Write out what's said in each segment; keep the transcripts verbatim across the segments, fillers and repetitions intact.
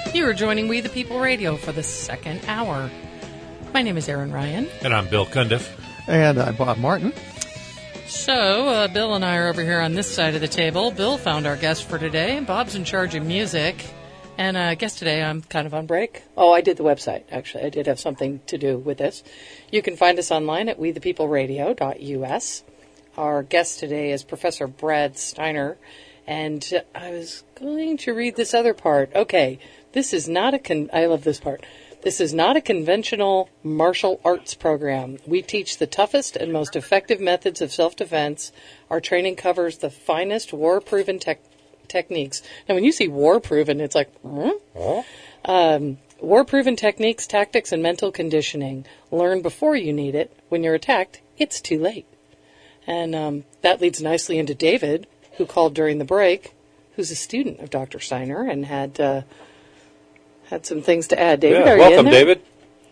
You are joining We the People Radio for the second hour. My name is Erin Ryan. And I'm Bill Cundiff. And I'm Bob Martin. So, uh, Bill and I are over here on this side of the table. Bill found our guest for today. Bob's in charge of music. And uh, I guess today I'm kind of on break. Oh, I did the website, actually. I did have something to do with this. You can find us online at we the people radio dot u s. Our guest today is Professor Brad Steiner. And uh, I was going to read this other part. Okay, this is not a... Con- I love this part. This is not a conventional martial arts program. We teach the toughest and most effective methods of self-defense. Our training covers the finest war-proven tech techniques. Now, when you see war-proven, it's like, hmm? Huh? Um, war-proven techniques, tactics, and mental conditioning. Learn before you need it. When you're attacked, it's too late. And um, that leads nicely into David, who called during the break, who's a student of Doctor Steiner and had... Uh, Had some things to add. David, yeah, are welcome, you in there? David.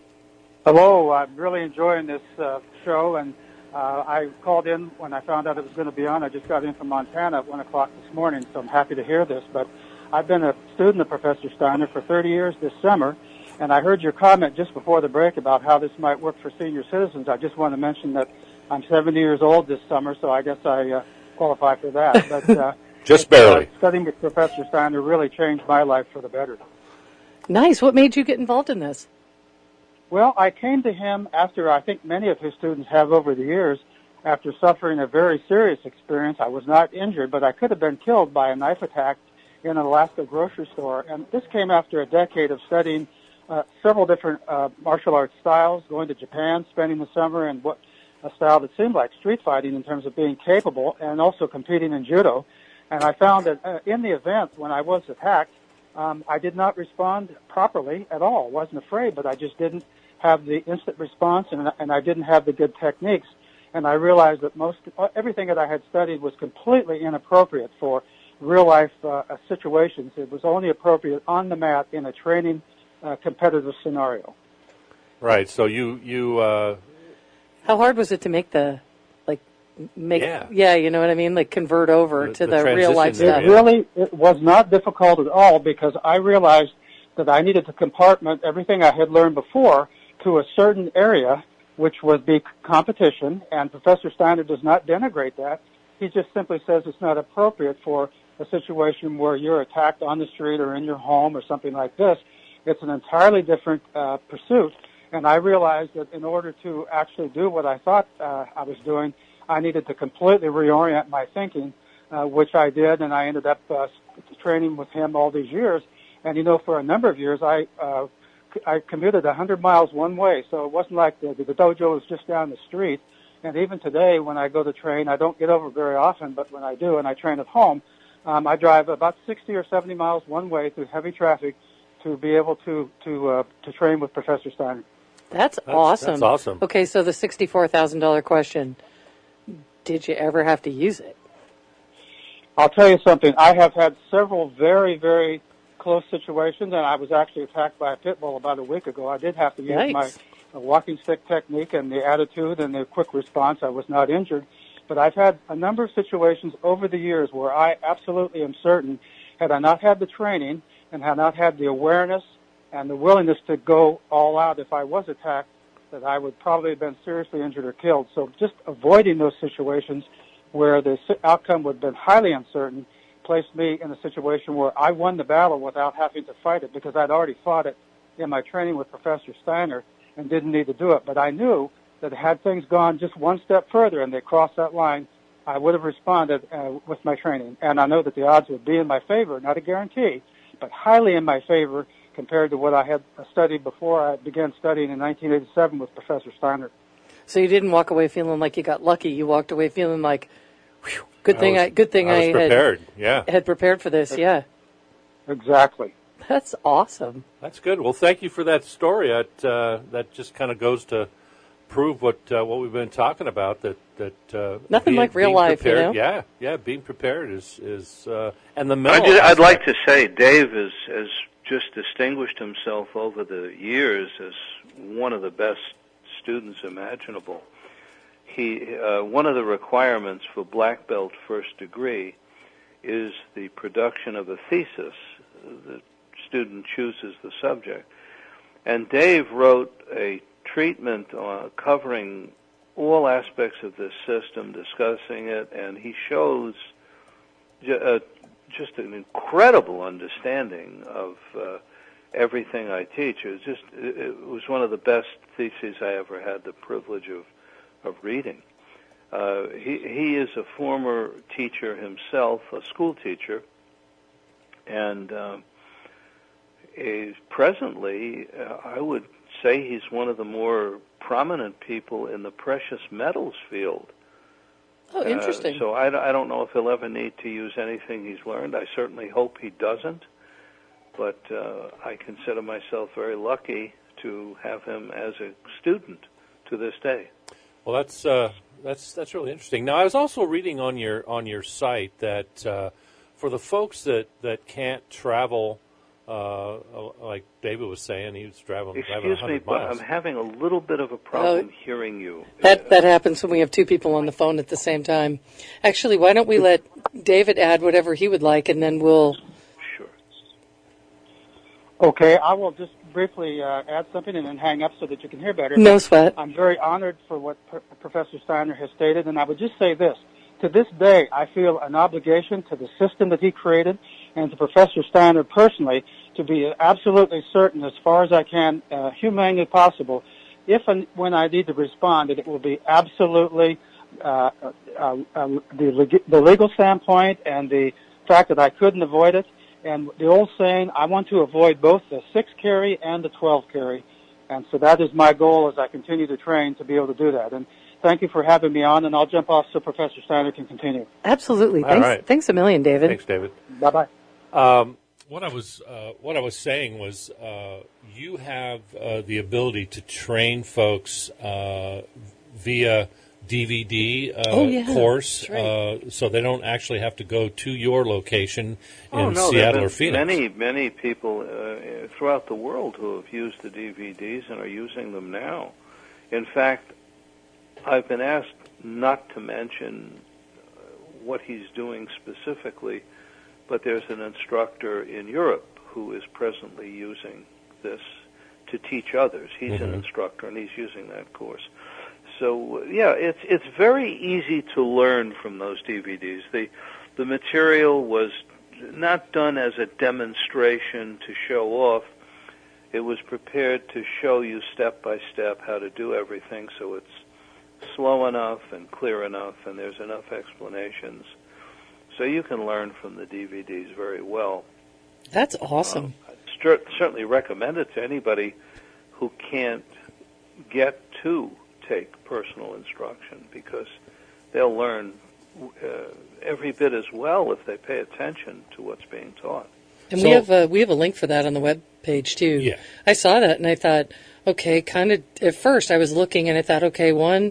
Hello. I'm really enjoying this uh, show, and uh, I called in when I found out it was going to be on. I just got in from Montana at one o'clock this morning, so I'm happy to hear this. But I've been a student of Professor Steiner for thirty years this summer, and I heard your comment just before the break about how this might work for senior citizens. I just want to mention that I'm seventy years old this summer, so I guess I uh, qualify for that. But uh, Just barely. Uh, studying with Professor Steiner really changed my life for the better. Nice. What made you get involved in this? Well, I came to him after I think many of his students have over the years, after suffering a very serious experience. I was not injured, but I could have been killed by a knife attack in an Alaska grocery store. And this came after a decade of studying uh, several different uh, martial arts styles, going to Japan, spending the summer in what a style that seemed like street fighting in terms of being capable, and also competing in judo. And I found that uh, in the event when I was attacked, Um, I did not respond properly at all. I wasn't afraid, but I just didn't have the instant response, and, and I didn't have the good techniques. And I realized that most everything that I had studied was completely inappropriate for real-life uh, situations. It was only appropriate on the mat in a training uh, competitive scenario. Right. So you you. Uh, How hard was it to make the like make? Yeah. Yeah, you know what I mean. Like convert over The- to the the, real life transition stuff. It really it was not difficult at all, because I realized that I needed to compartment everything I had learned before to a certain area, which would be competition, and Professor Steiner does not denigrate that. He just simply says it's not appropriate for a situation where you're attacked on the street or in your home or something like this. It's an entirely different uh, pursuit, and I realized that in order to actually do what I thought uh, I was doing, I needed to completely reorient my thinking, uh, which I did, and I ended up uh, training with him all these years. And, you know, for a number of years, I uh, I commuted one hundred miles one way, so it wasn't like the, the dojo was just down the street. And even today, when I go to train, I don't get over very often, but when I do and I train at home, um, I drive about sixty or seventy miles one way through heavy traffic to be able to, to, uh, to train with Professor Steiner. That's, that's awesome. That's awesome. Okay, so the sixty-four thousand dollars question, did you ever have to use it? I'll tell you something. I have had several very, very close situations, and I was actually attacked by a pit bull about a week ago. I did have to use Yikes. my uh, walking stick technique and the attitude and the quick response. I was not injured. But I've had a number of situations over the years where I absolutely am certain, had I not had the training and had not had the awareness and the willingness to go all out if I was attacked, that I would probably have been seriously injured or killed. So just avoiding those situations where the outcome would have been highly uncertain placed me in a situation where I won the battle without having to fight it, because I'd already fought it in my training with Professor Steiner and didn't need to do it. But I knew that had things gone just one step further and they crossed that line, I would have responded uh, with my training. And I know that the odds would be in my favor, not a guarantee, but highly in my favor compared to what I had studied before I began studying in nineteen eighty-seven with Professor Steiner. So you didn't walk away feeling like you got lucky. You walked away feeling like, whew, good thing I, I, was, good thing I, was I prepared. had, yeah. had prepared for this. Yeah, Exactly. that's awesome. That's good. Well, thank you for that story. That uh, that just kind of goes to prove what uh, what we've been talking about. That that uh, Nothing being, like real being life, you prepared, know? Yeah, yeah. Being prepared is is uh, and the I mental. just, I'd aspect. like to say Dave is has just distinguished himself over the years as one of the best students imaginable. He uh, one of the requirements for black belt first degree is the production of a thesis. The student chooses the subject. And Dave wrote a treatment uh, covering all aspects of this system, discussing it, and he shows ju- uh, just an incredible understanding of uh, everything I teach. It was just it, it was one of the best theses I ever had the privilege of of reading. Uh, he he is a former teacher himself, a school teacher, and um, is presently uh, I would say he's one of the more prominent people in the precious metals field. Oh, interesting. Uh, so I, I don't know if he'll ever need to use anything he's learned. I certainly hope he doesn't. But uh, I consider myself very lucky to have him as a student to this day. Well, that's uh, that's that's really interesting. Now, I was also reading on your on your site that uh, for the folks that, that can't travel, uh, like David was saying, he was traveling. Excuse me, but miles. I'm having a little bit of a problem oh, hearing you. That that happens when we have two people on the phone at the same time. Actually, why don't we let David add whatever he would like, and then we'll. Sure. Okay, I will just briefly uh, add something and then hang up so that you can hear better. No sweat. I'm very honored for what P- Professor Steiner has stated, and I would just say this. To this day, I feel an obligation to the system that he created and to Professor Steiner personally to be absolutely certain, as far as I can, uh, humanely possible, if and when I need to respond, that it will be absolutely uh, uh, uh, the, leg- the legal standpoint and the fact that I couldn't avoid it. And the old saying, I want to avoid both the six carry and the twelve carry. And so that is my goal as I continue to train to be able to do that. And thank you for having me on, and I'll jump off so Professor Steiner can continue. Absolutely. All Thanks, right. thanks a million, David. Thanks, David. Bye-bye. Um, what I was uh, what I was saying was uh, you have uh, the ability to train folks uh, via D V D uh, oh, yeah. course, Right. uh, so they don't actually have to go to your location in oh, no, Seattle or there Phoenix. have been many, many people uh, throughout the world who have used the D V Ds and are using them now. In fact, I've been asked not to mention what he's doing specifically, but there's an instructor in Europe who is presently using this to teach others. He's mm-hmm. an instructor, and he's using that course. So, yeah, it's it's very easy to learn from those D V Ds. The, the material was not done as a demonstration to show off. It was prepared to show you step by step how to do everything, so it's slow enough and clear enough, and there's enough explanations. So you can learn from the D V Ds very well. That's awesome. Um, I'd st- certainly recommend it to anybody who can't get to take personal instruction, because they'll learn uh, every bit as well if they pay attention to what's being taught. And so, we have a, we have a link for that on the web page too. Yeah. I saw that and I thought, okay, kind of at first I was looking and I thought, okay, one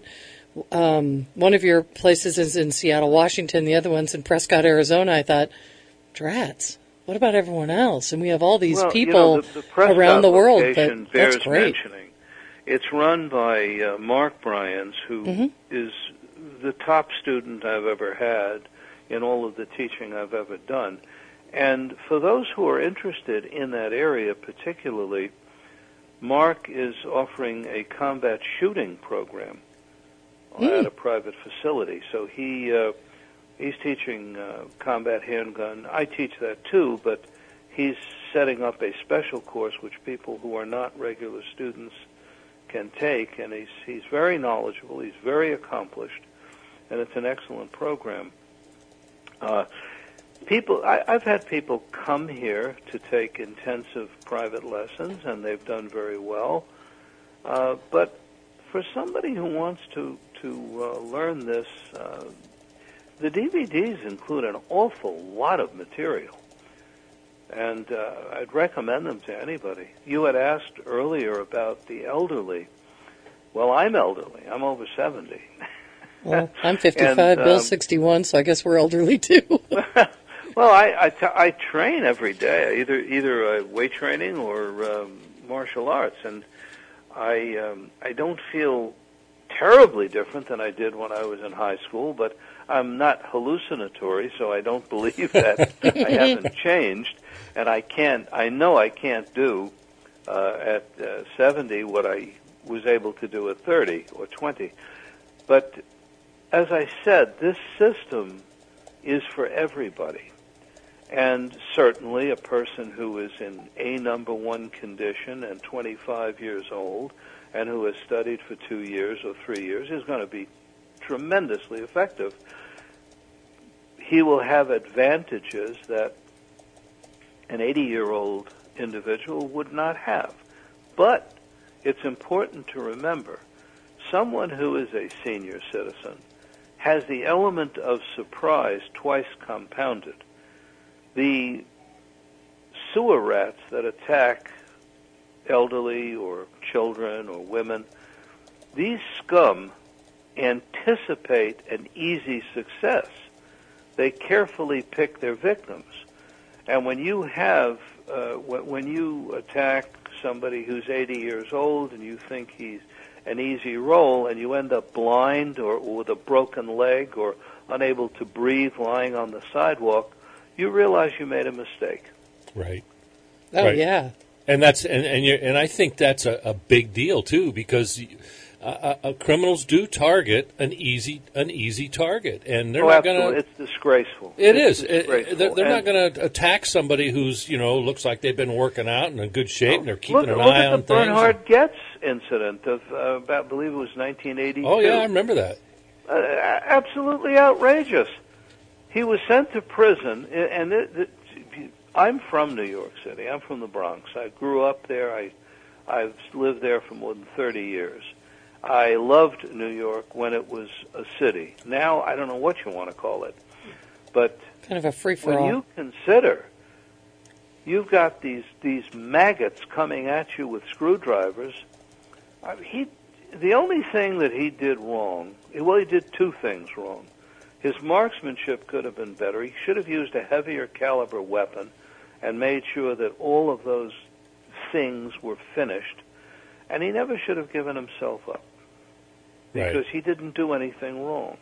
um, one of your places is in Seattle, Washington, the other one's in Prescott, Arizona. I thought, drats, what about everyone else? And we have all these well, people you know, the, the around the world. But that's bears great. mentioning. It's run by uh, Mark Bryans, who mm-hmm. is the top student I've ever had in all of the teaching I've ever done. And for those who are interested in that area particularly, Mark is offering a combat shooting program mm. at a private facility. So he uh, he's teaching uh, combat handgun. I teach that too, but he's setting up a special course which people who are not regular students can take, and he's he's very knowledgeable, he's very accomplished, and it's an excellent program. Uh, people, I, I've had people come here to take intensive private lessons, and they've done very well. Uh, but for somebody who wants to to uh, learn this, uh, the D V Ds include an awful lot of material. And uh, I'd recommend them to anybody. You had asked earlier about the elderly. Well, I'm elderly. I'm over seventy. Well, I'm fifty-five, and, um, Bill's sixty-one, so I guess we're elderly too. Well, I, I, t- I train every day, either either uh, weight training or um, martial arts, and I um, I don't feel terribly different than I did when I was in high school, but I'm not hallucinatory, so I don't believe that I haven't changed, and I can't, I know I can't do uh, at uh, seventy what I was able to do at thirty or twenty. But as I said, this system is for everybody. And certainly a person who is in a number one condition and twenty-five years old and who has studied for two years or three years is going to be tremendously effective. He will have advantages that an eighty-year-old individual would not have. But it's important to remember, someone who is a senior citizen has the element of surprise twice compounded. The sewer rats that attack elderly or children or women, these scum anticipate an easy success. They carefully pick their victims. And when you have, uh, when you attack somebody who's eighty years old and you think he's an easy roll and you end up blind or, or with a broken leg or unable to breathe lying on the sidewalk, you realize you made a mistake. Right. Oh, right. yeah. And that's and and, you and I think that's a, a big deal too, because uh, uh, criminals do target an easy an easy target, and they're oh, not going to. It's disgraceful. It it's is. Disgraceful. It, they're they're not and going to attack somebody who's you know looks like they've been working out and in good shape, and they're keeping look, an look eye at on the things. Bernhard Goetz incident of uh, about, I believe it was nineteen eighty-two. Oh yeah, I remember that. Uh, absolutely outrageous. He was sent to prison, and it, it, I'm from New York City. I'm from the Bronx. I grew up there. I, I've lived there for more than thirty years. I loved New York when it was a city. Now, I don't know what you want to call it. But kind of a free-for-all. when you consider you've got these, these maggots coming at you with screwdrivers, uh, he, the only thing that he did wrong, well, he did two things wrong. His marksmanship could have been better. He should have used a heavier caliber weapon and made sure that all of those things were finished. And he never should have given himself up, because Right. he didn't do anything wrong.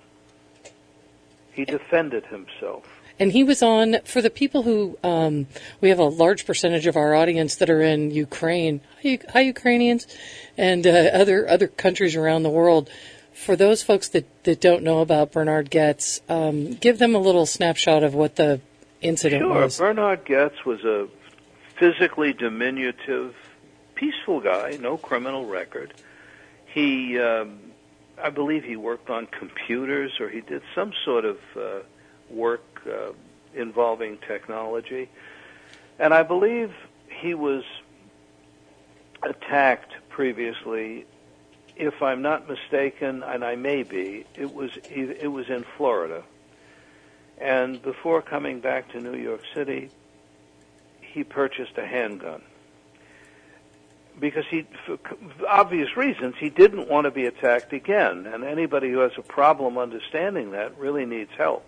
He defended himself. And he was on, for the people who, um, we have a large percentage of our audience that are in Ukraine. Hi, hi Ukrainians, and uh, other other countries around the world. For those folks that, that don't know about Bernhard Goetz, um, give them a little snapshot of what the incident sure. was. Bernhard Goetz was a physically diminutive, peaceful guy, no criminal record. He, um, I believe he worked on computers, or he did some sort of uh, work uh, involving technology. And I believe he was attacked previously. If I'm not mistaken, and I may be, it was it was in Florida. And before coming back to New York City, he purchased a handgun. Because he, for obvious reasons, he didn't want to be attacked again. And anybody who has a problem understanding that really needs help.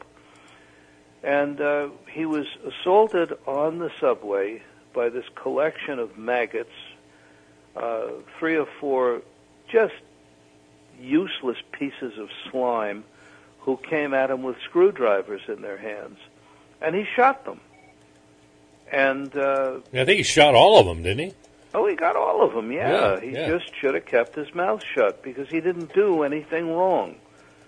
And uh, he was assaulted on the subway by this collection of maggots, uh, three or four just useless pieces of slime, who came at him with screwdrivers in their hands. And he shot them. And uh, I think he shot all of them, didn't he? Oh, he got all of them, yeah. Yeah, he yeah. just should have kept his mouth shut, because he didn't do anything wrong.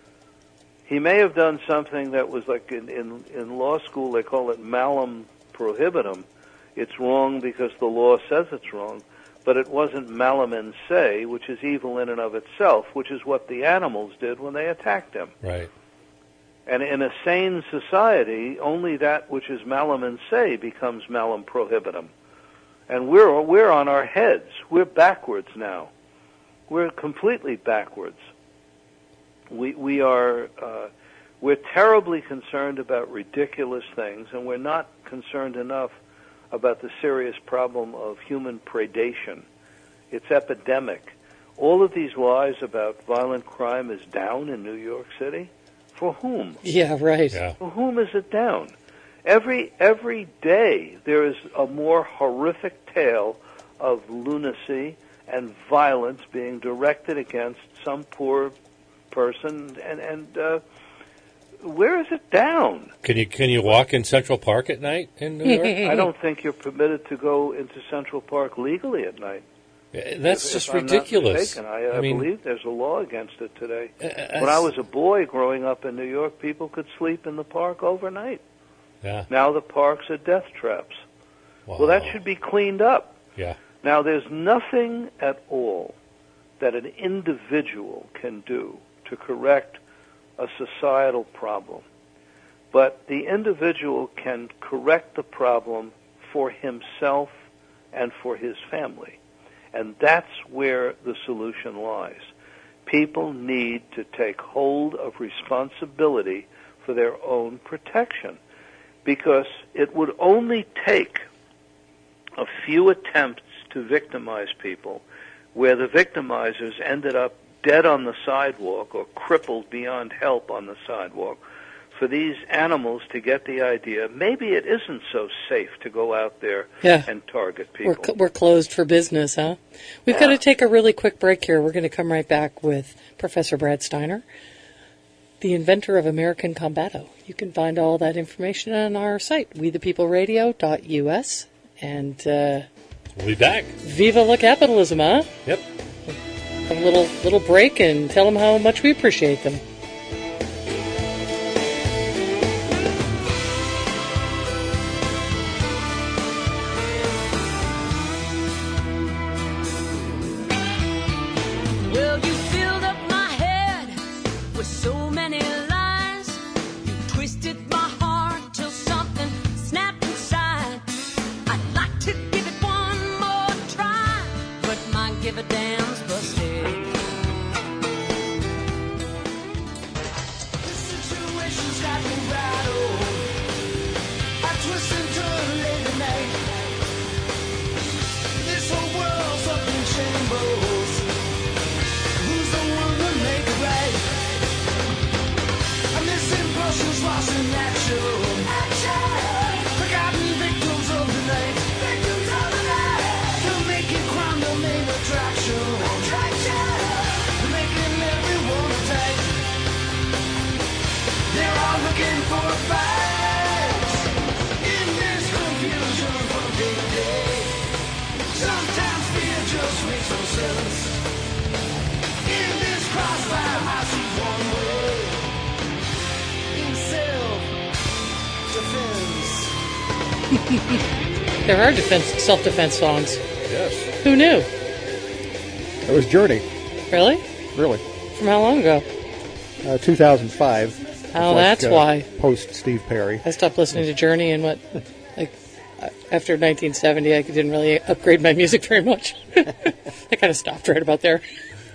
He may have done something that was like in, in, in law school, they call it malum prohibitum. It's wrong because the law says it's wrong. But it wasn't malum in se, which is evil in and of itself, which is what the animals did when they attacked him. Right. And in a sane society, only that which is malum in se becomes malum prohibitum. And we're we're on our heads. We're backwards now. We're completely backwards. We we are uh, we're terribly concerned about ridiculous things, and we're not concerned enough about the serious problem of human predation. It's epidemic. All of these lies about violent crime is down in New York City. For whom? Yeah, right. Yeah. For whom is it down? Every every day there is a more horrific tale of lunacy and violence being directed against some poor person, and and uh, where is it down? Can you can you walk in Central Park at night in New York? I don't think you're permitted to go into Central Park legally at night. That's if, just if I'm ridiculous. Not mistaken. I, I, I mean, believe there's a law against it today. Uh, when I was a boy growing up in New York, people could sleep in the park overnight. Yeah. Now the parks are death traps. Wow. Well, that should be cleaned up. Yeah. Now, there's nothing at all that an individual can do to correct a societal problem. But the individual can correct the problem for himself and for his family. And that's where the solution lies. People need to take hold of responsibility for their own protection, because it would only take a few attempts to victimize people where the victimizers ended up dead on the sidewalk or crippled beyond help on the sidewalk, for these animals to get the idea maybe it isn't so safe to go out there yeah. and target people. We're, we're closed for business, huh? We've yeah. got to take a really quick break here. We're going to come right back with Professor Brad Steiner, the inventor of American Combato. You can find all that information on our site, we the people radio dot U S. And uh, we'll be back. Viva la capitalism, huh? Yep. Have a little little break and tell them how much we appreciate them. Well, you filled up my head with so many lies. You twisted my heart till something snapped inside. I'd like to give it one more try, but my give a damn's busted. This situation's got me rattled. I twist and turn late at night. This whole world's up in shambles. Who's the one to make it right? I'm missing Brussels, lost in action. Forgotten victims of the night. Victims of the night. They're making crime the main attraction. They're making everyone tight. They're all looking for a fight. In this confusion from day to day, sometimes fear just makes no sense. In this crossfire, I see one way. In self-defense. There are defense, self-defense songs. Yes. Who knew? It was Journey, Really? really. From how long ago? Uh, two thousand five. Oh, that's why. Post Steve Perry. I stopped listening to Journey in what, like, after nineteen seventy, I didn't really upgrade my music very much. I kind of stopped right about there.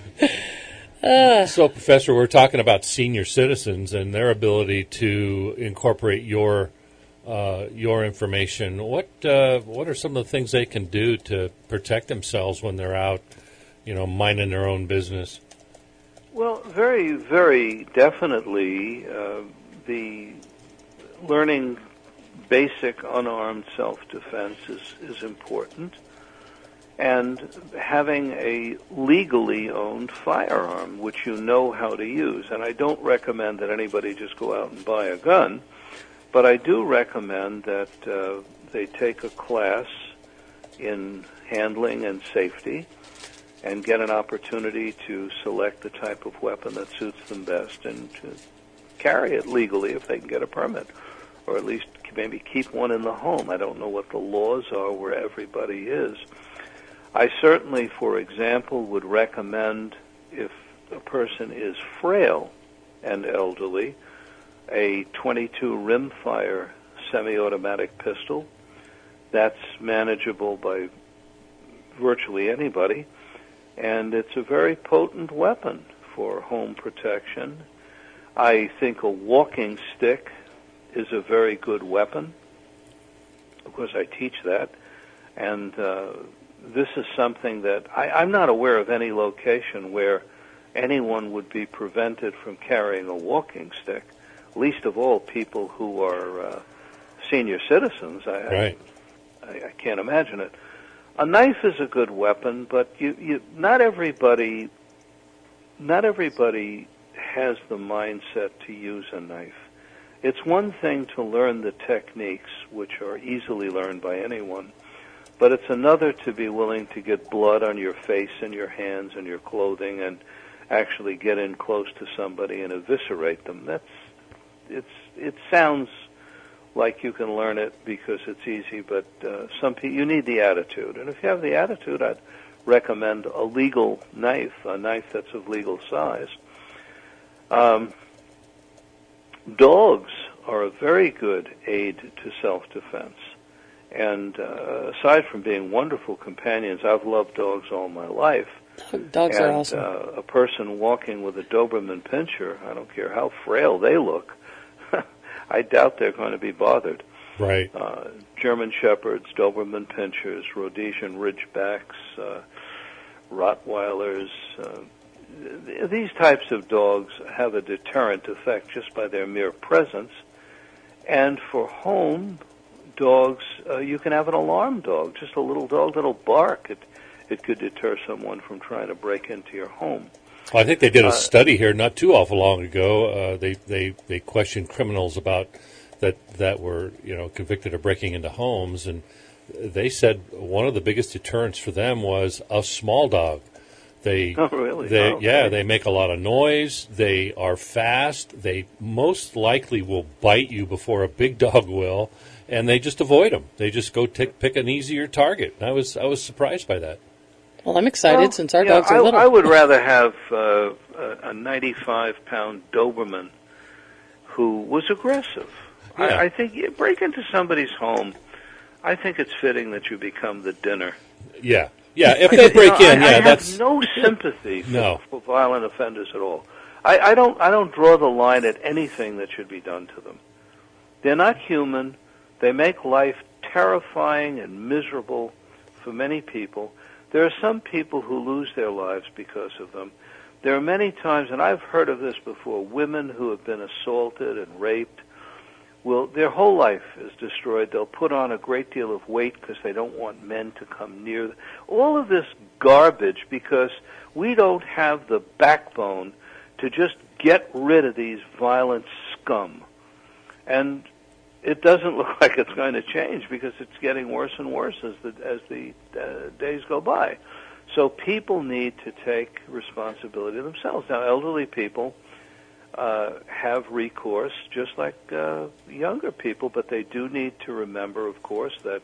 Uh, So, Professor, we're talking about senior citizens and their ability to incorporate your uh, your information. What uh, what are some of the things they can do to protect themselves when they're out, you know, minding their own business? Well, very, very definitely uh, the learning basic unarmed self-defense is, is important. And having a legally owned firearm, which you know how to use. And I don't recommend that anybody just go out and buy a gun, but I do recommend that uh, they take a class in handling and safety and get an opportunity to select the type of weapon that suits them best and to carry it legally if they can get a permit, or at least maybe keep one in the home. I don't know what the laws are where everybody is. I certainly, for example, would recommend, if a person is frail and elderly, a twenty-two rimfire semi-automatic pistol. That's manageable by virtually anybody, and it's a very potent weapon for home protection. I think a walking stick is a very good weapon. Of course, I teach that, and uh, this is something that I, I'm not aware of any location where anyone would be prevented from carrying a walking stick, least of all people who are uh, senior citizens. I, Right. I, I can't imagine it. A knife is a good weapon, but you, you not everybody, not everybody has the mindset to use a knife. It's one thing to learn the techniques, which are easily learned by anyone, but it's another to be willing to get blood on your face and your hands and your clothing and actually get in close to somebody and eviscerate them. That's it's it sounds like you can learn it because it's easy, but uh, some people, you need the attitude. And if you have the attitude, I'd recommend a legal knife, a knife that's of legal size. Um, dogs are a very good aid to self-defense. And uh, aside from being wonderful companions, I've loved dogs all my life. Dogs and, are awesome. Uh, a person walking with a Doberman Pinscher, I don't care how frail they look, I doubt they're going to be bothered. Right. Uh, German Shepherds, Doberman Pinschers, Rhodesian Ridgebacks, uh, Rottweilers, uh, th- these types of dogs have a deterrent effect just by their mere presence. And for home dogs, uh, you can have an alarm dog, just a little dog that'll bark. It, it could deter someone from trying to break into your home. Well, I think they did a Uh, study here not too awful long ago. Uh, they, they they questioned criminals about that that were you know convicted of breaking into homes, and they said one of the biggest deterrents for them was a small dog. They Oh, really? They Oh, okay. yeah they make a lot of noise. They are fast. They most likely will bite you before a big dog will, and they just avoid them. They just go tick, pick an easier target. And I was I was surprised by that. Well, I'm excited Well, since our yeah, dogs are I, little. I would rather have uh, a ninety-five pound Doberman who was aggressive. Yeah. I, I think you break into somebody's home. I think it's fitting that you become the dinner. Yeah, yeah. If they You break know, in, I, yeah, I that's have no sympathy for, No. for violent offenders at all. I, I don't. I don't draw the line at anything that should be done to them. They're not human. They make life terrifying and miserable for many people. There are some people who lose their lives because of them. There are many times, and I've heard of this before, women who have been assaulted and raped, will their whole life is destroyed. They'll put on a great deal of weight because they don't want men to come near them. All of this garbage because we don't have the backbone to just get rid of these violent scum. And it doesn't look like it's going to change because it's getting worse and worse as the as the uh, days go by. So people need to take responsibility themselves. Now, elderly people uh, have recourse, just like uh, younger people, but they do need to remember, of course, that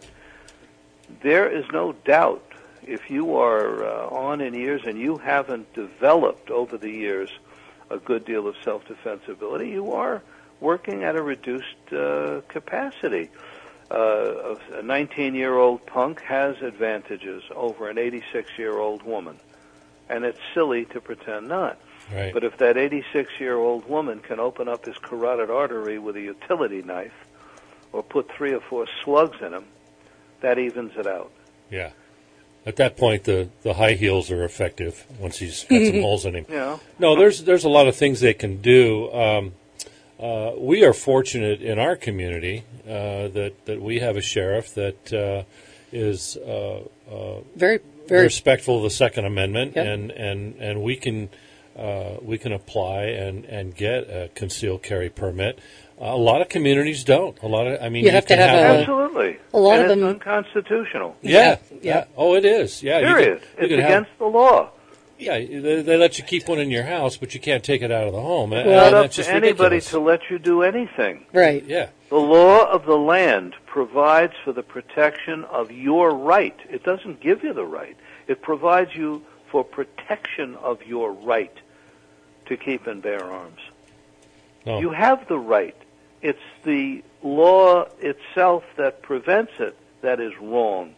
there is no doubt if you are uh, on in years and you haven't developed over the years a good deal of self-defense ability, you are working at a reduced uh, capacity. Uh, a nineteen-year-old punk has advantages over an eighty-six-year-old woman, and it's silly to pretend not. right. But if that eighty-six-year-old woman can open up his carotid artery with a utility knife or put three or four slugs in him, that evens it out. Yeah. At that point, the, the high heels are effective once he's got some holes in him. Yeah. No, there's there's a lot of things they can do. Um, uh, we are fortunate in our community uh, that that we have a sheriff that uh, is uh, uh, very, very. respectful of the Second Amendment, Yep. and, and, and we can uh, we can apply and, and get a concealed carry permit. A lot of communities don't. A lot of I mean, You have to can have a- Absolutely. a lot and of it's them- unconstitutional. yeah, Yeah. yeah. Oh, it is. Yeah, you can- Period. you It's can have- against the law. Yeah, they, they let you keep one in your house, but you can't take it out of the home. It's Uh, not up that's to just anybody ridiculous. to let you do anything. Right. Yeah, The law of the land provides for the protection of your right. It doesn't give you the right. It provides you for protection of your right to keep and bear arms. no. You have the right. It's the law itself that prevents it that is wrong.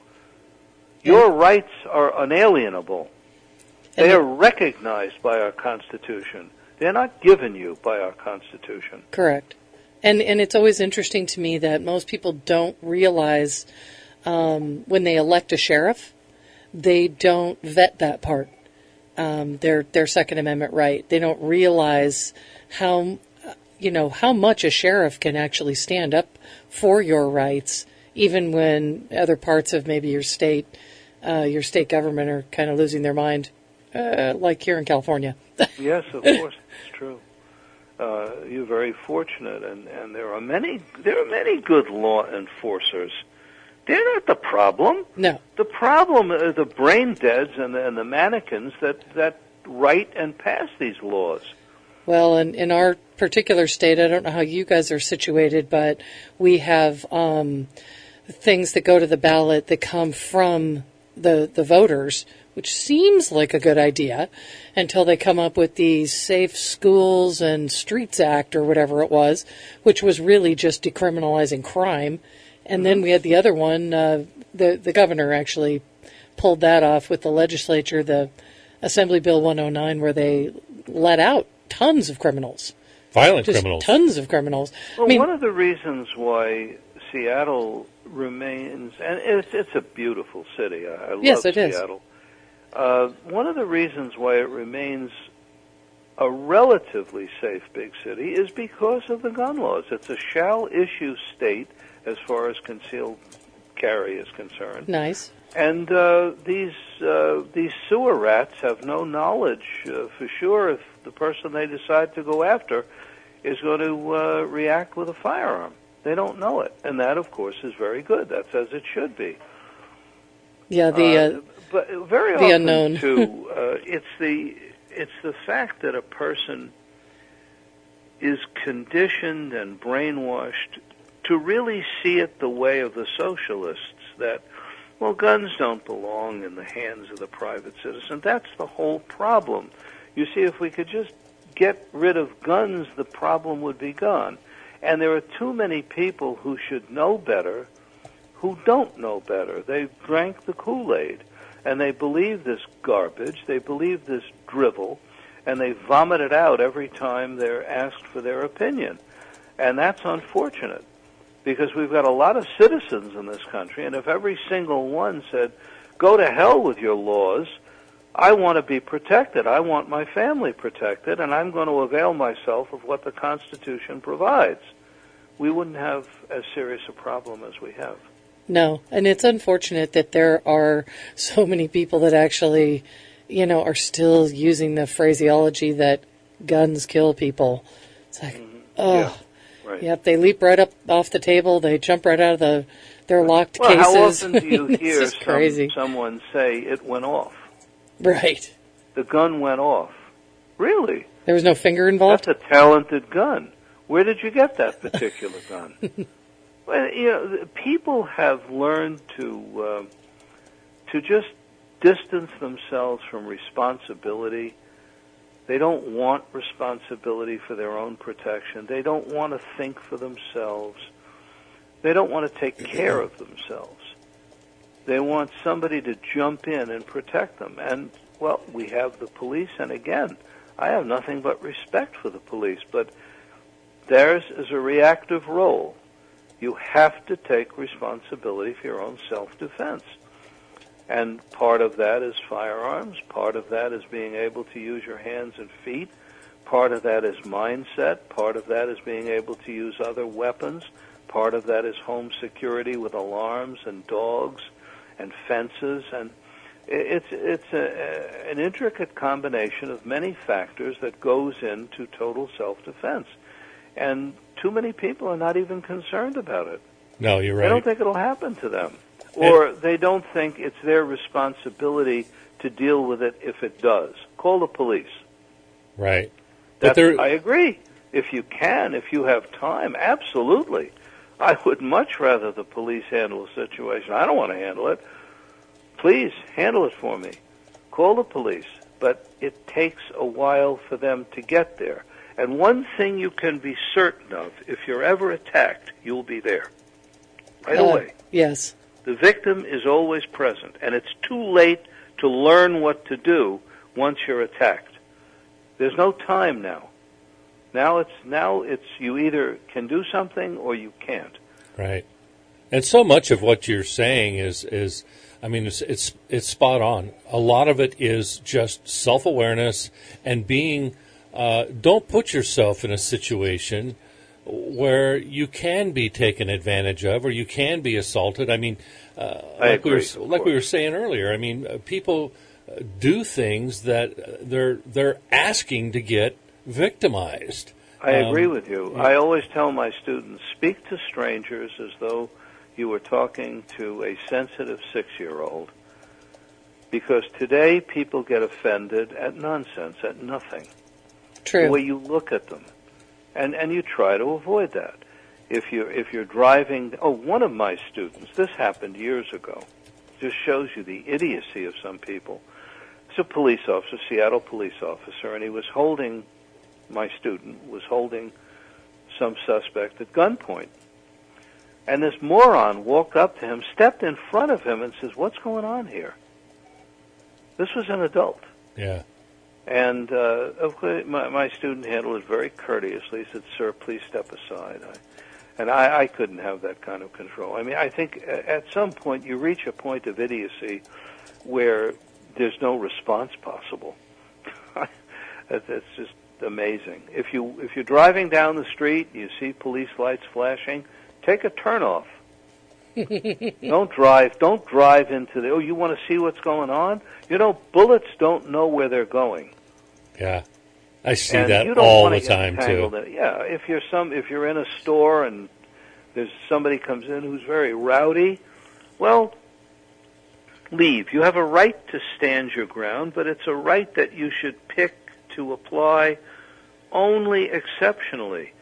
Your rights are unalienable. They And- are recognized by our Constitution. They're not given you by our Constitution. Correct. And and it's always interesting to me that most people don't realize um, when they elect a sheriff, they don't vet that part. Um, their their Second Amendment right. They don't realize how you know how much a sheriff can actually stand up for your rights, even when other parts of maybe your state, uh, your state government are kind of losing their mind, uh, like here in California. Yes, of course, it's true. Uh, you're very fortunate, and, and there are many there are many good law enforcers. They're not the problem. No. The problem are the brain deads and the, and the mannequins that, that write and pass these laws. Well, in, in our particular state, I don't know how you guys are situated, but we have um, things that go to the ballot that come from the, the voters, which seems like a good idea until they come up with the Safe Schools and Streets Act or whatever it was, which was really just decriminalizing crime. And then we had the other one, uh, the, the governor actually pulled that off with the legislature, the Assembly Bill one oh nine, where they let out tons of criminals. Violent Just criminals. Tons of criminals. Well, I mean, one of the reasons why Seattle remains, and it's, it's a beautiful city. I, I love Yes, it is. Seattle. Uh, one of the reasons why it remains a relatively safe big city is because of the gun laws. It's a shall-issue state as far as concealed carry is concerned. nice. And uh, these uh, these sewer rats have no knowledge uh, for sure if the person they decide to go after is going to uh, react with a firearm. They don't know it, and that, of course, is very good. That's as it should be. Yeah, the uh, Uh, but very the often, unknown. too, uh, it's the it's the fact that a person is conditioned and brainwashed to really see it the way of the socialists, that, well, guns don't belong in the hands of the private citizen. That's the whole problem. You see, if we could just get rid of guns, the problem would be gone. And there are too many people who should know better who don't know better. They drank the Kool-Aid, and they believe this garbage, they believe this drivel, and they vomit it out every time they're asked for their opinion. And that's unfortunate, because we've got a lot of citizens in this country, and if every single one said, go to hell with your laws, I want to be protected, I want my family protected, and I'm going to avail myself of what the Constitution provides, we wouldn't have as serious a problem as we have. No, and it's unfortunate that there are so many people that actually, you know, are still using the phraseology that guns kill people. It's like, Mm-hmm. oh, Yeah, right. Yep, they leap right up off the table. They jump right out of the their locked Well, cases. how often do you It's hear just crazy. some, someone say it went off? Right. The gun went off. Really? There was no finger involved? That's a talented gun. Where did you get that particular gun? Well, you know, people have learned to uh, to just distance themselves from responsibility. They don't want responsibility for their own protection. They don't want to think for themselves. They don't want to take care of themselves. They want somebody to jump in and protect them. And, well, we have the police, and again, I have nothing but respect for the police, but theirs is a reactive role. You have to take responsibility for your own self-defense. And part of that is firearms. Part of that is being able to use your hands and feet. Part of that is mindset. Part of that is being able to use other weapons. Part of that is home security with alarms and dogs and fences. And it's it's a, an intricate combination of many factors that goes into total self-defense. And too many people are not even concerned about it. No, you're right. They don't think it'll happen to them. Or they don't think it's their responsibility to deal with it if it does. Call the police. Right. But That's, there, I agree. If you can, if you have time, absolutely. I would much rather the police handle a situation. I don't want to handle it. Please, handle it for me. Call the police. But it takes a while for them to get there. And one thing you can be certain of, if you're ever attacked, you'll be there. Right Uh, away. Yes. The victim is always present, and it's too late to learn what to do once you're attacked. There's no time now. Now it's now it's you either can do something or you can't. right. And so much of what you're saying is, is I mean, it's, it's, it's spot on. A lot of it is just self-awareness and being, uh, don't put yourself in a situation where you can be taken advantage of or you can be assaulted. I mean, uh, I like, we were, agree, of like we course. were saying earlier, I mean, uh, people uh, do things that uh, they're they're asking to get victimized. I Um, agree with you. yeah. I always tell my students, speak to strangers as though you were talking to a sensitive six-year-old. Because today people get offended at nonsense, at nothing. True. The way you look at them. And and you try to avoid that. If you're, if you're driving... Oh, one of my students, this happened years ago, just shows you the idiocy of some people. He's a police officer, Seattle police officer, and he was holding... My student was holding some suspect at gunpoint. And this moron walked up to him, stepped in front of him, and says, "What's going on here?" This was an adult. Yeah. And uh, of course, my, my student handled it very courteously. He said, "Sir, please step aside." I, and I, I couldn't have that kind of control. I mean, I think at some point you reach a point of idiocy where there's no response possible. That's just amazing. If you if you're driving down the street, you see police lights flashing, take a turn off. Don't drive. Don't drive into the. Oh, you want to see what's going on? You know, bullets don't know where they're going. Yeah, I see And that you don't all wanna the get time too. entangled in it. Yeah, if you're some, if you're in a store and there's somebody comes in who's very rowdy, well, leave. You have a right to stand your ground, but it's a right that you should pick to apply only exceptionally.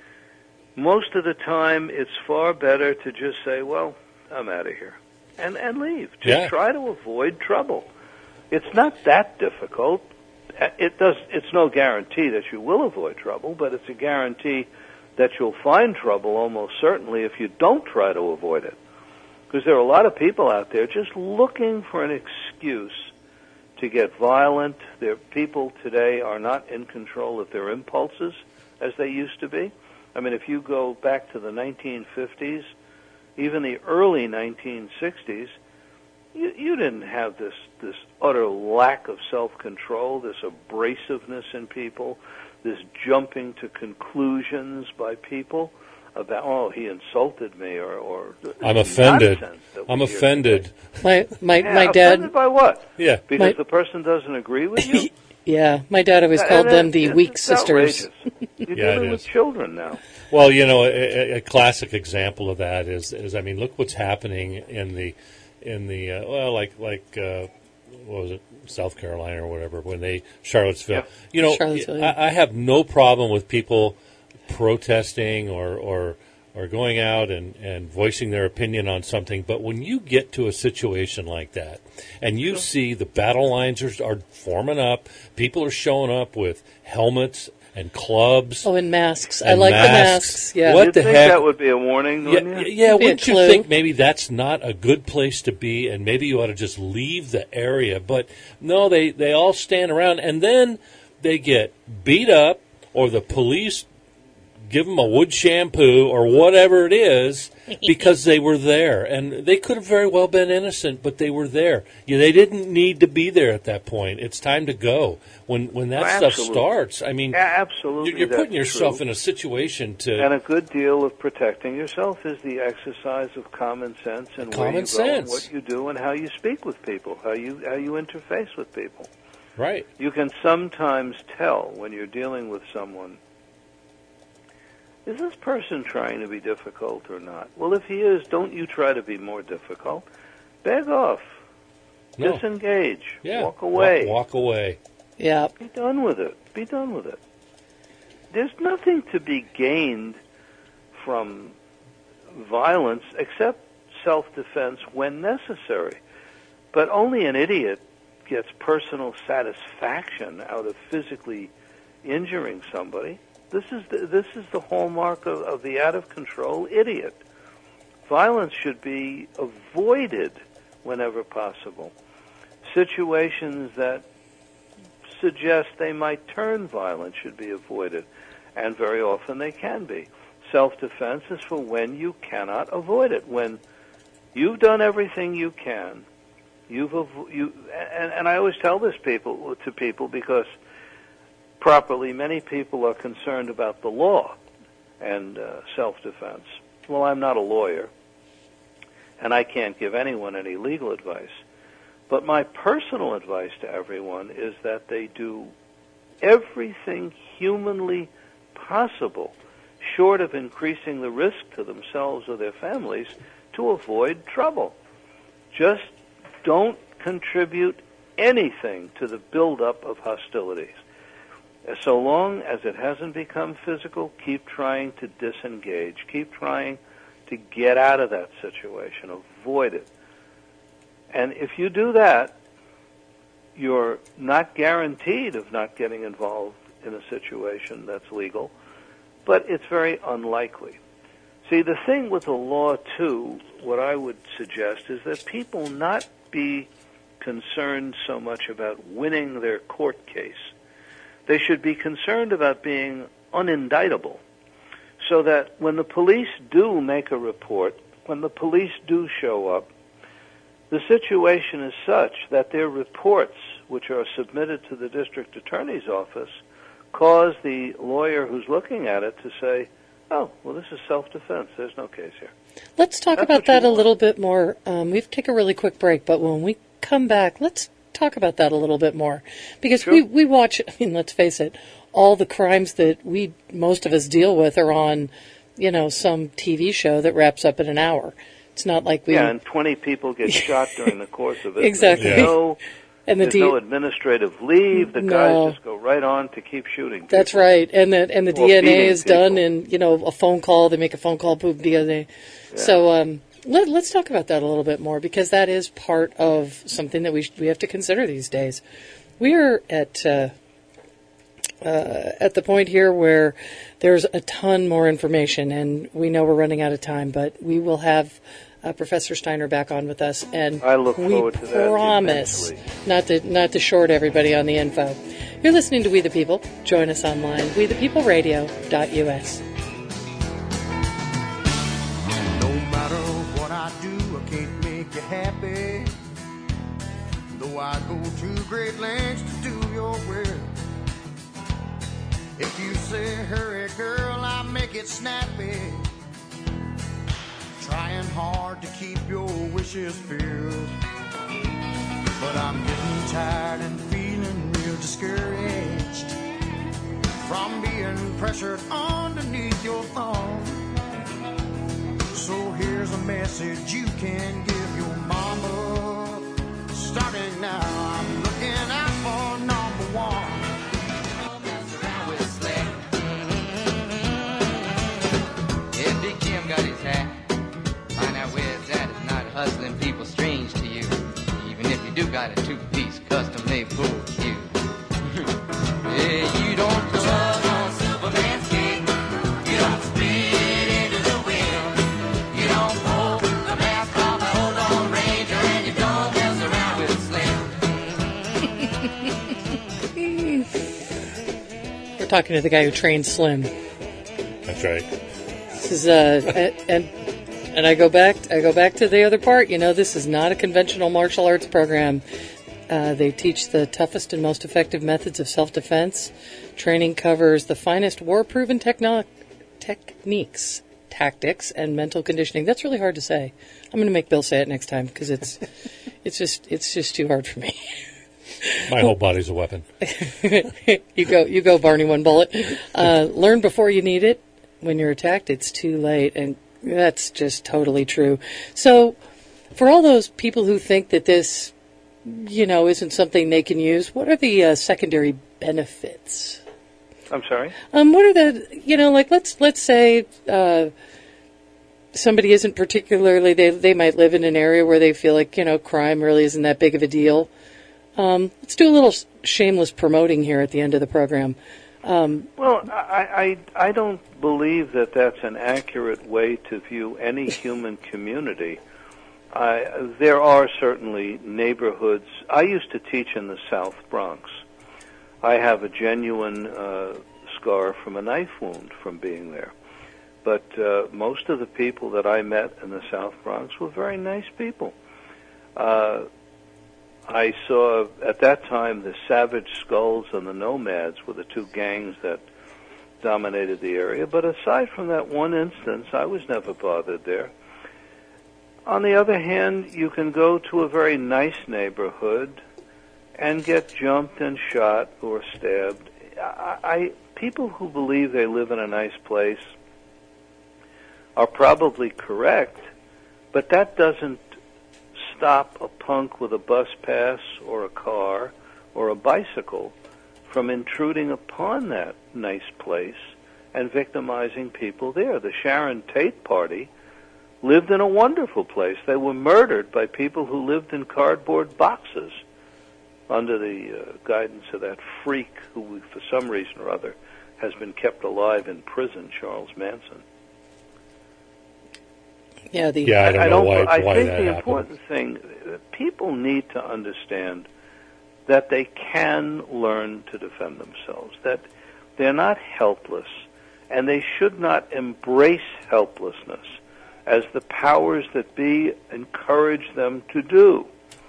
Most of the time, it's far better to just say, "Well, I'm out of here," and and leave. Just Yeah. try to avoid trouble. It's not that difficult. It does. It's no guarantee that you will avoid trouble, but it's a guarantee that you'll find trouble almost certainly if you don't try to avoid it. Because there are a lot of people out there just looking for an excuse to get violent. Their people today are not in control of their impulses as they used to be. I mean, if you go back to the nineteen fifties, even the early nineteen sixties, you, you didn't have this, this utter lack of self-control, this abrasiveness in people, this jumping to conclusions by people about, "Oh, he insulted me," or, or I'm offended. nonsense that we I'm hear offended. today. My my Yeah, my offended dad. by what? Yeah. Because My- the person doesn't agree with you? Yeah, my dad always And called it- them the it's weak sisters. outrageous. You're Yeah, it dealing with is. children now. Well, you know, a, a classic example of that is, is I mean, look what's happening in the, in the uh, well, like like uh, what was it, South Carolina or whatever, when they Charlottesville. Yeah. You know, Charlottesville, yeah. I, I have no problem with people protesting or or or going out and, and voicing their opinion on something, but when you get to a situation like that, and you see the battle lines are, are forming up, people are showing up with helmets and clubs. Oh, and masks. I And like masks. the masks. Yeah. What You'd the think heck? that would be a warning, Yeah, wouldn't you? yeah. Could be a Wouldn't you clue. think maybe that's not a good place to be, and maybe you ought to just leave the area? But no, they they all stand around, and then they get beat up, or the police give them a wood shampoo or whatever it is because they were there, and they could have very well been innocent, but they were there. Yeah, they didn't need to be there at that point. It's time to go when when that Well, stuff absolutely. starts. I mean, Yeah, absolutely. you're, you're putting that's yourself true. in a situation to. And a good deal of protecting yourself is the exercise of common sense and where Common you go and sense. what you do and how you speak with people, how you how you interface with people. Right. You can sometimes tell when you're dealing with someone, is this person trying to be difficult or not? Well, if he is, don't you try to be more difficult. Beg off. No. Disengage. Yeah. Walk away. Walk, walk away. Yeah. Be done with it. Be done with it. There's nothing to be gained from violence except self-defense when necessary. But only an idiot gets personal satisfaction out of physically injuring somebody. This is the, this is the hallmark of, of the out-of-control idiot. Violence should be avoided whenever possible. Situations that suggest they might turn violent should be avoided, and very often they can be. Self-defense is for when you cannot avoid it. When you've done everything you can, you've avo- you and, and I always tell this people to people because properly many people are concerned about the law and uh, self-defense. Well, I'm not a lawyer, and I can't give anyone any legal advice. But my personal advice to everyone is that they do everything humanly possible, short of increasing the risk to themselves or their families, to avoid trouble. Just don't contribute anything to the buildup of hostilities. So long as it hasn't become physical, keep trying to disengage. Keep trying to get out of that situation. Avoid it. And if you do that, you're not guaranteed of not getting involved in a situation that's legal, but it's very unlikely. See, the thing with the law, too, what I would suggest is that people not be concerned so much about winning their court case. They should be concerned about being unindictable, so that when the police do make a report, when the police do show up, the situation is such that their reports, which are submitted to the district attorney's office, cause the lawyer who's looking at it to say, oh, well, this is self-defense. There's no case here. Let's talk That's about that a want. little bit more. Um, we've taken a really quick break, but when we come back, let's talk about that a little bit more. Because Sure. we, we watch, I mean, let's face it, all the crimes that we, most of us deal with are on, you know, some T V show that wraps up in an hour. It's not like we... Yeah, and twenty people get shot during the course of it. Exactly. There's Yeah. no, and the there's D- no administrative leave. The No. guys just go right on to keep shooting people. That's right, and the and the Or D N A beating is done people. in, you know, a phone call. They make a phone call, boom, D N A. So um, let, let's talk about that a little bit more, because that is part of something that we sh- we have to consider these days. We are at uh, uh, at the point here where there's a ton more information, and we know we're running out of time, but we will have uh, Professor Steiner back on with us, and I look we forward to that promise immensely. not to not to short everybody on the info. You're listening to We the People. Join us online, we the people radio dot U S. No matter what I do, I can't make you happy. Though I go to great lengths to do your will. If you say hurry, girl, I make it snappy. Trying hard to keep your wishes filled. But I'm getting tired and feeling real discouraged from being pressured underneath your thumb. So here's a message you can give your mama. Starting now, I'm looking out for number one. Yeah, Big Jim got his hat. Find out where it's at. It's not hustling people strange to you. Even if you do got a two-piece custom-made pool cue. Yeah, you don't tug on Superman's cape. You don't spit into the wind. You don't pull the mask off the Hold On Ranger, and you don't mess around with Slim. We're talking to the guy who trained Slim. That's right. This is uh, and and I go back. I go back to the other part. You know, this is not a conventional martial arts program. Uh, they teach the toughest and most effective methods of self-defense. Training covers the finest war-proven techno- techniques, tactics, and mental conditioning. That's really hard to say. I'm going to make Bill say it next time, because it's it's just it's just too hard for me. My whole body's a weapon. you go, you go, Barney. One bullet. Uh, learn before you need it. When you're attacked, it's too late, and that's just totally true. So, for all those people who think that this, you know, isn't something they can use, what are the uh, secondary benefits? I'm sorry? Um, what are the, you know, like let's let's say uh, somebody isn't particularly, they they might live in an area where they feel like, you know, crime really isn't that big of a deal. Um, let's do a little shameless promoting here at the end of the program. Um, Well, I, I, I don't believe that that's an accurate way to view any human community. I, there are certainly neighborhoods. I used to teach in the South Bronx. I have a genuine uh, scar from a knife wound from being there. But uh, most of the people that I met in the South Bronx were very nice people. Uh, I saw, at that time, the Savage Skulls and the Nomads were the two gangs that dominated the area. But aside from that one instance, I was never bothered there. On the other hand, you can go to a very nice neighborhood and get jumped and shot or stabbed. I, I people who believe they live in a nice place are probably correct, but that doesn't stop a punk with a bus pass or a car or a bicycle from intruding upon that nice place and victimizing people there. The Sharon Tate party lived in a wonderful place. They were murdered by people who lived in cardboard boxes under the uh, guidance of that freak who, for some reason or other, has been kept alive in prison, Charles Manson. Yeah, the Yeah, I don't I know don't. why, I why think that the happened. important thing, uh, people need to understand that they can learn to defend themselves, that they're not helpless, and they should not embrace helplessness as the powers that be encourage them to do.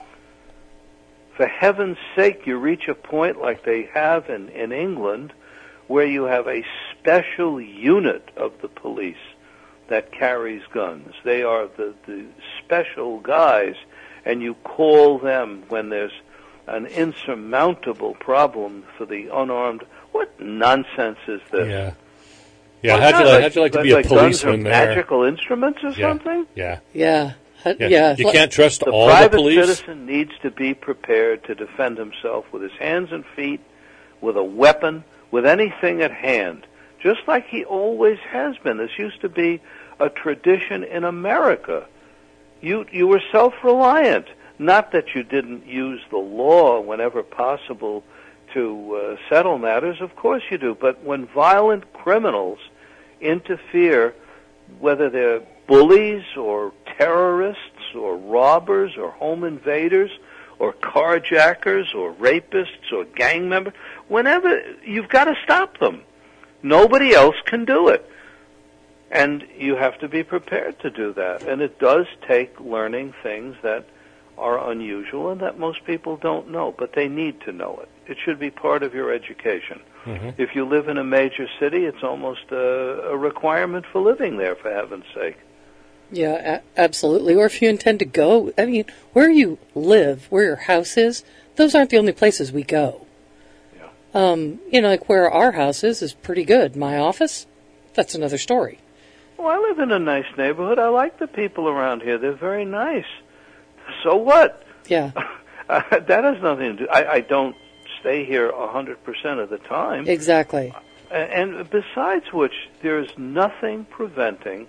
For heaven's sake, you reach a point like they have in, in England, where you have a special unit of the police that carries guns. They are the, the special guys, and you call them when there's an insurmountable problem for the unarmed. What nonsense is this? Yeah. Yeah, Well, how'd you not like, how'd you like to be a like guns policeman are there? magical instruments or Yeah. something? Yeah. yeah, uh, Yeah. yeah. You can't trust The all the private police. citizen needs to be prepared to defend himself with his hands and feet, with a weapon, with anything at hand, just like he always has been. This used to be a tradition in America. You you were self-reliant. Not that you didn't use the law whenever possible to uh, settle matters. Of course you do. But when violent criminals interfere, whether they're bullies or terrorists or robbers or home invaders or carjackers or rapists or gang members, whenever, you've got to stop them. Nobody else can do it. And you have to be prepared to do that. And it does take learning things that are unusual and that most people don't know, but they need to know it. It should be part of your education. Mm-hmm. If you live in a major city, it's almost a, a requirement for living there, for heaven's sake. Yeah, a- absolutely. Or if you intend to go, I mean, where you live, where your house is, those aren't the only places we go. Yeah. Um, you know, like where our house is is pretty good. My office, that's another story. Well, I live in a nice neighborhood. I like the people around here. They're very nice. So what? Yeah, Uh, that has nothing to do. I, I don't stay here a hundred percent of the time. exactly. And, and besides which, there is nothing preventing.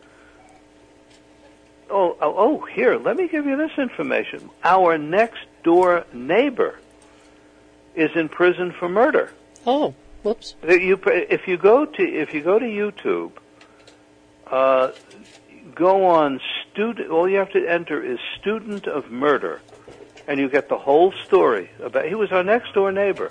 Oh, oh, oh, here, let me give you this information. Our next door neighbor is in prison for murder. Oh, whoops. You, if you go to if you go to YouTube, uh, go on student. All you have to enter is student of murder, and you get the whole story about. He was our next door neighbor,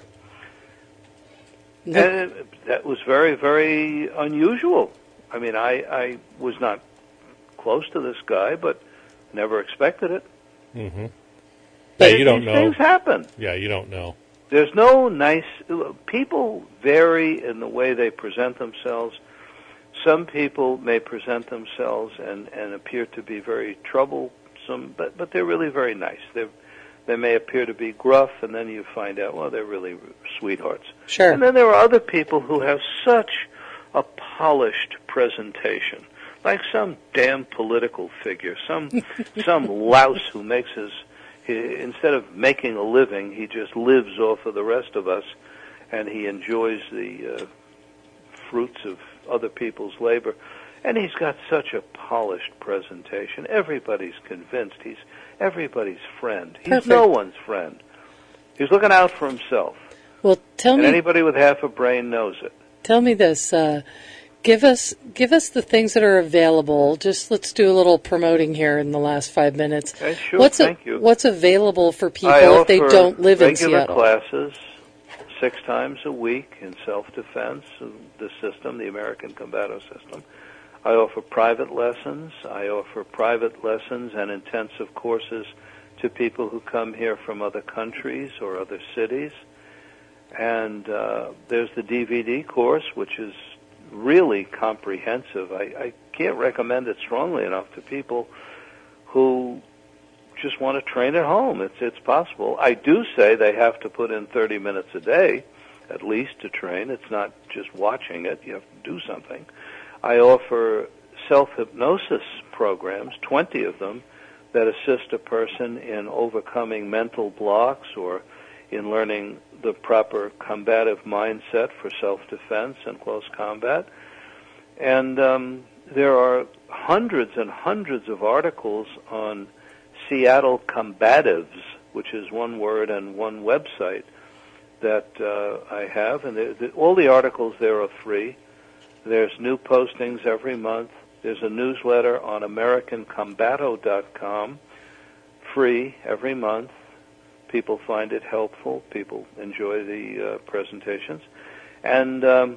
No- and that was very, very unusual. I mean, I, I was not close to this guy, but never expected it. Mm-hmm. Yeah, These you don't know. things happen. Yeah, you don't know. There's no nice. People vary in the way they present themselves. Some people may present themselves and, and appear to be very troublesome, but but they're really very nice. They they may appear to be gruff, and then you find out, well, they're really sweethearts. Sure. And then there are other people who have such a polished presentation, like some damn political figure, some some louse who makes his, he, instead of making a living, he just lives off of the rest of us, and he enjoys the uh, fruits of other people's labor. And he's got such a polished presentation. Everybody's convinced he's everybody's friend. He's Perfect. no one's friend. He's looking out for himself. Well, tell And me, anybody with half a brain knows it. tell me this. Uh, give us, give us the things that are available. Just let's do a little promoting here in the last five minutes. Okay, sure, What's a- thank you. What's available for people I if they offer don't live in regular Seattle? classes six times a week in self-defense of the system, the American Combato system. I offer private lessons. I offer private lessons and intensive courses to people who come here from other countries or other cities. And uh, there's the D V D course, which is really comprehensive. I, I can't recommend it strongly enough to people who just want to train at home. It's it's possible. I do say they have to put in thirty minutes a day, at least to train. It's not just watching it. You have to do something. I offer self-hypnosis programs, twenty of them, that assist a person in overcoming mental blocks or in learning the proper combative mindset for self-defense and close combat. And um, there are hundreds and hundreds of articles on Seattle Combatives, which is one word and one website that uh, I have. And the, the, all the articles there are free. There's new postings every month. There's a newsletter on American Combato dot com, free every month. People find it helpful. People enjoy the uh, presentations. And um,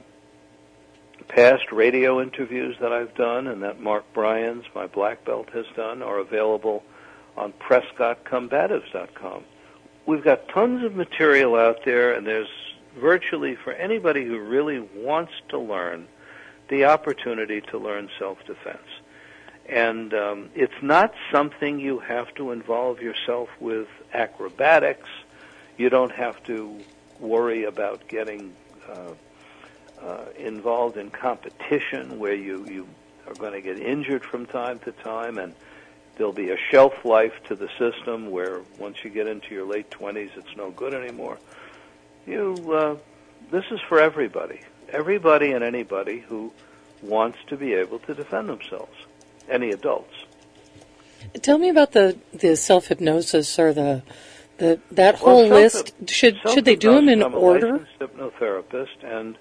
past radio interviews that I've done and that Mark Bryans, my black belt, has done are available on Prescott Combatives dot com. We've got tons of material out there, and there's virtually, for anybody who really wants to learn, the opportunity to learn self-defense. And um, it's not something you have to involve yourself with acrobatics. You don't have to worry about getting uh, uh, involved in competition where you, you are going to get injured from time to time, and there'll be a shelf life to the system where once you get into your late twenties, it's no good anymore. You, uh, this is for everybody. Everybody and anybody who wants to be able to defend themselves. Any adults. Tell me about the, the self-hypnosis or the the that whole well, list. Should should they do them in I'm order? a licensed hypnotherapist, and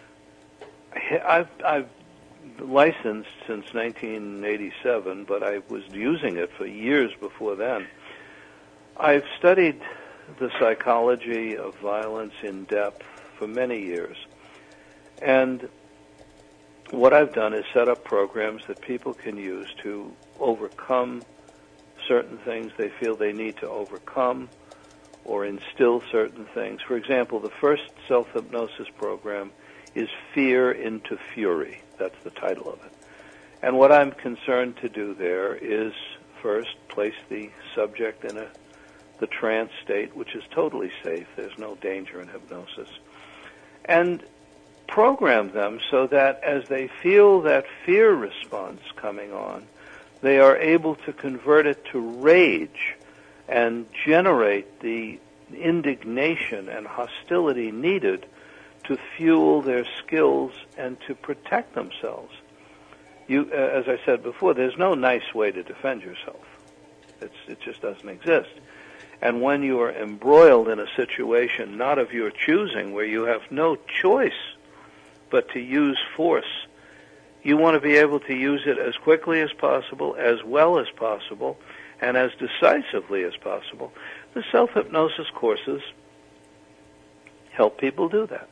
I've, I've licensed since nineteen eighty-seven, but I was using it for years before then. I've studied the psychology of violence in depth for many years, and what I've done is set up programs that people can use to overcome certain things they feel they need to overcome or instill certain things. For example, the first self-hypnosis program is Fear into Fury. That's the title of it. And what I'm concerned to do there is first place the subject in a the trance state, which is totally safe. There's no danger in hypnosis. And program them so that as they feel that fear response coming on, they are able to convert it to rage and generate the indignation and hostility needed to fuel their skills and to protect themselves. You, uh, as I said before, there's no nice way to defend yourself. It's, it just doesn't exist. And when you are embroiled in a situation not of your choosing, where you have no choice but to use force, you want to be able to use it as quickly as possible, as well as possible, and as decisively as possible. The self-hypnosis courses help people do that.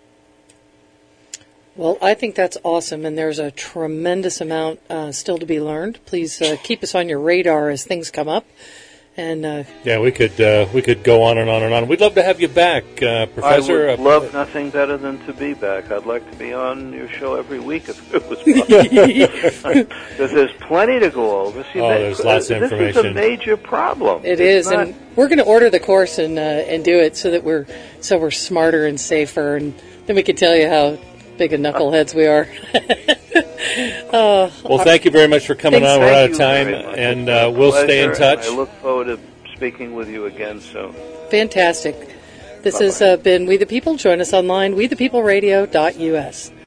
Well, I think that's awesome, and there's a tremendous amount uh, still to be learned. Please uh, keep us on your radar as things come up. And uh, yeah, we could uh, we could go on and on and on. We'd love to have you back, uh, Professor. I would love nothing better than to be back. I'd like to be on your show every week if it was possible. Because there's plenty to go over. See, oh, there's lots of information. This is a major problem. It it's is, not... and we're going to order the course and uh, and do it so that we're so we're smarter and safer, and then we can tell you how big of knuckleheads we are. uh, well, thank you very much for coming Thanks, on. We're out of you time, and uh, we'll stay in touch. I look forward to speaking with you again soon. Fantastic. This Bye-bye. has uh, been We the People. Join us online, we the people radio dot U S.